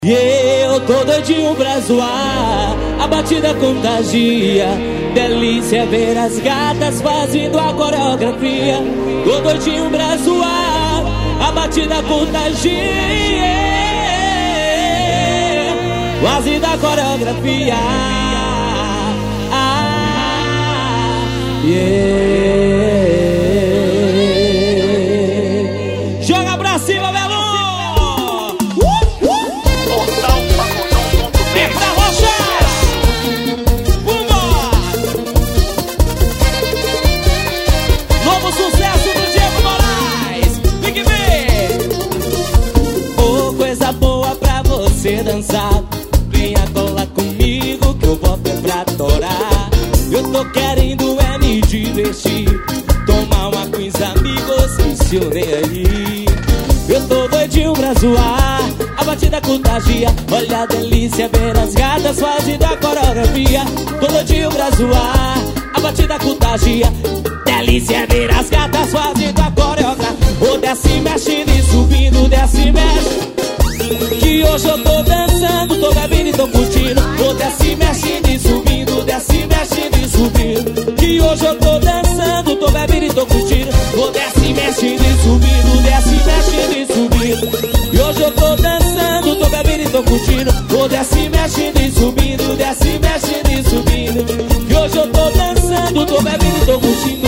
E eu tô doidinho pra zoar, a batida contagia. Delícia ver as gatas fazendo a coreografia. Tô doidinho pra zoar, a batida contagia. Fazendo a coreografia. Joga pra cima, Belo! Você dançar, venha colar comigo que eu volto é pra adorar. Eu tô querendo é me divertir, tomar uma com os amigos, se eu nem aí. Eu tô doidinho pra zoar, a batida contagia. Olha a delícia ver as gatas fazendo a coreografia. Tô doidinho pra zoar, a batida contagia. Delícia ver as gatas fazendo a coreografia. Ô, desce, mexe e subindo, desce, mexe. Que hoje eu tô dançando, tô bebendo e tô curtindo. Vou desce, mexendo e subindo, desce, mexendo e subindo. Que hoje eu tô dançando, tô bebendo e tô curtindo. Vou desce, mexendo e subindo, desce, mexendo e subindo. E hoje eu tô dançando, tô bebendo e tô curtindo. Vou desce, mexendo e subindo, desce, mexendo e subindo. Que hoje eu tô dançando, tô bebendo e tô curtindo.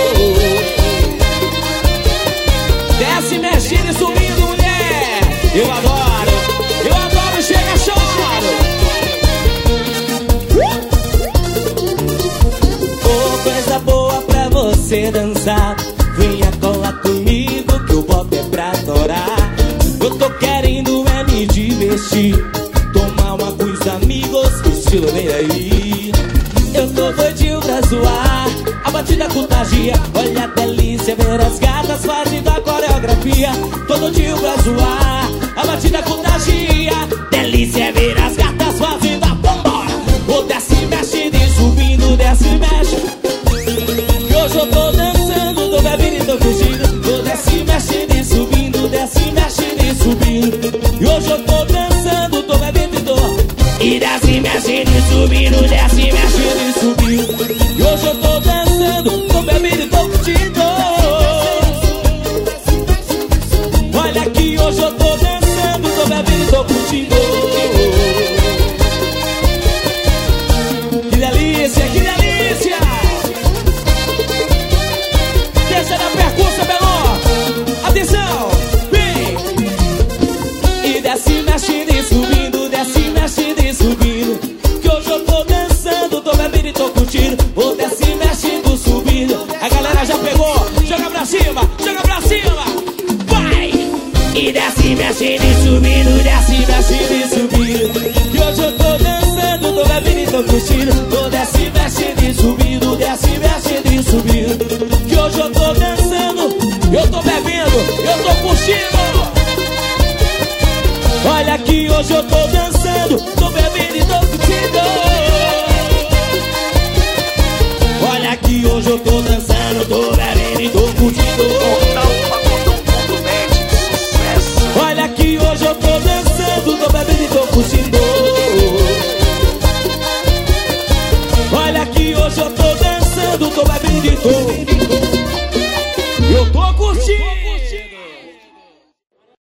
Desce, mexendo e subindo, mulher. Eu adoro. Você dançar, venha colar comigo que eu volto é pra adorar. Eu tô querendo é me divertir, tomar uma com os amigos, estilo nem aí. Eu tô doidinho pra zoar, a batida contagia. Olha a delícia ver as gatas fazendo a coreografia. Tô doidinho pra zoar, a batida contagia. Delícia ver as gatas fazendo a vambora. Ô, desce, mexe e subindo, desce, mexe. Hoje eu tô dançando, tô bebendo e tô curtindo. Tô desce, mexendo e subindo, desce, mexendo e subindo. E hoje eu tô dançando, tô bebendo e tô. E desce, mexendo e subindo, desce, mexendo e subindo. E hoje eu tô dançando, tô bebendo e tô curtindo. Olha aqui, hoje eu tô dançando, tô bebendo e tô curtindo. Que delícia, que delícia! Terceira percurso, Belo. Atenção, vem. E desce, mexendo e subindo, desce, mexendo e subindo. Que hoje eu tô dançando, tô bebendo e tô curtindo. Vou desce, mexendo, subindo. A galera já pegou, joga pra cima, joga pra cima. Vai! E desce, mexendo e subindo, desce, mexendo e subindo. Que hoje eu tô dançando, tô bebendo e tô curtindo. Vou desce, mexendo e subindo, desce, mexendo e subindo. Que hoje eu tô dançando, eu tô bebendo, eu tô curtindo. Olha aqui, hoje eu tô dançando, tô bebendo e tô curtindo. Olha aqui, hoje eu tô dançando, tô bebendo e tô curtindo. Olha aqui, hoje eu tô dançando, tô bebendo e tô curtindo. Olha aqui, hoje eu tô dançando, tô bebendo e tô.